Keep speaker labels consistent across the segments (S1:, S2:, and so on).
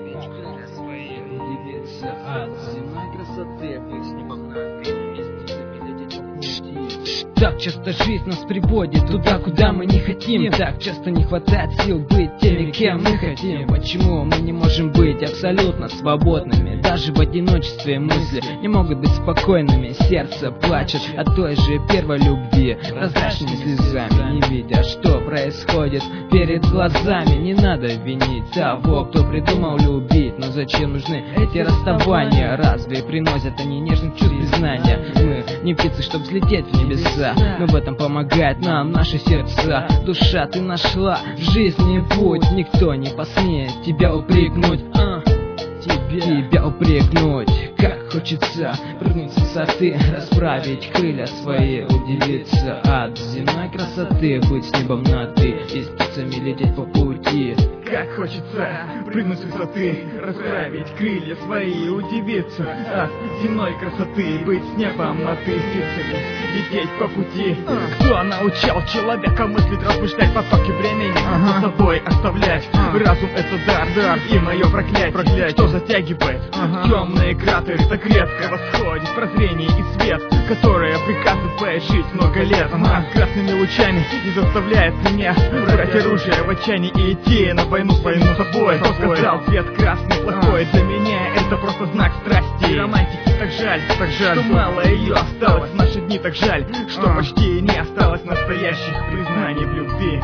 S1: расправить крылья свои, удивиться от земной красоты, быть с небом над птицами лететь по пути. Так часто жизнь нас приводит туда, куда мы не хотим. Так часто не хватает сил быть теми, кем мы хотим. Почему мы не можем быть абсолютно свободными? Даже в одиночестве мысли не могут быть спокойными. Сердце плачет от той же первой любви, прозрачными слезами, не видя, что происходит перед глазами. Не надо винить того, кто придумал любить. Но зачем нужны эти расставания? Разве приносят они нежных чувств признания? Мы не птицы, чтобы взлететь в небеса, но в этом помогает нам наши сердца. Душа, ты нашла в жизни путь, никто не посмеет тебя упрекнуть. Тебя упрекнуть. Как хочется прыгнуть с высоты, расправить крылья свои, удивиться от земной красоты, быть с небом над ты и с птицами лететь по пути.
S2: Как хочется прыгнуть с высоты, расправить крылья свои, удивиться от земной красоты, быть с небом над ты, с птицами лететь по пути. Кто научал человека мыслить, размышлять, потоки времени за собой оставлять? Разум — это дар, и мое проклятие, что затягивает темные кратеры, так редко восходит прозрение и свет, которое приказывает жить много лет. Она красными лучами не заставляет меня брать оружие в отчаянии и идти на войну свою с собой. Кто сказал, цвет красный плохой? Для меня это просто знак страсти. Романтики так жаль, что мало ее осталось в наши дни. Так жаль, что почти не осталось настоящих признаний в любви.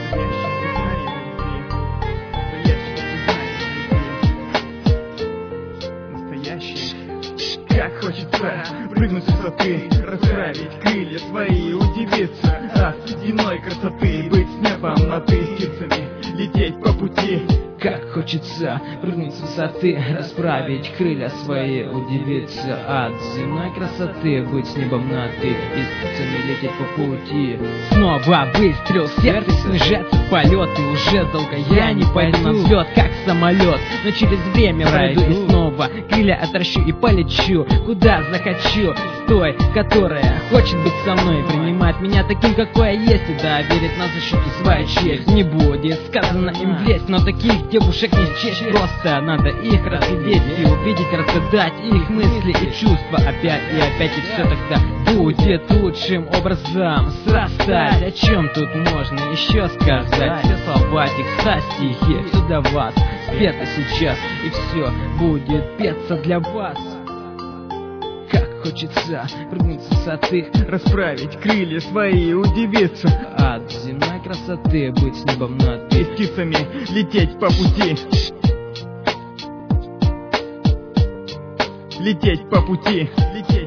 S2: Как хочется прыгнуть с высоты, расправить крылья свои, удивиться от земной красоты, быть с небом над птицами, лететь по пути.
S1: Как хочется прыгнуть с высоты, расправить крылья свои, удивиться от земной красоты, быть с небом над ты и с птицами лететь по пути. Снова выстрел, сердце снижается в полет, и уже долго я не пойду на взлет, как самолет, но через время пройду и снова крылья отращу и полечу, куда захочу, с той, которая хочет быть со мной, принимать меня таким, какой я есть, и доверить на защиту свою честь. Не будет сказано им влезть, но таких девушек не счесть, просто надо их разглядеть и увидеть, разгадать их мысли и чувства опять и опять, и все тогда будет лучшим образом срастать. О чем тут можно еще сказать? Все слова текста, стихи, все для вас спето сейчас, и все будет петься для вас. Как хочется прыгнуть с высоты,
S2: расправить крылья свои, удивиться
S1: от земной красоты, быть с небом над
S2: и с птицами лететь по пути. Лететь по пути.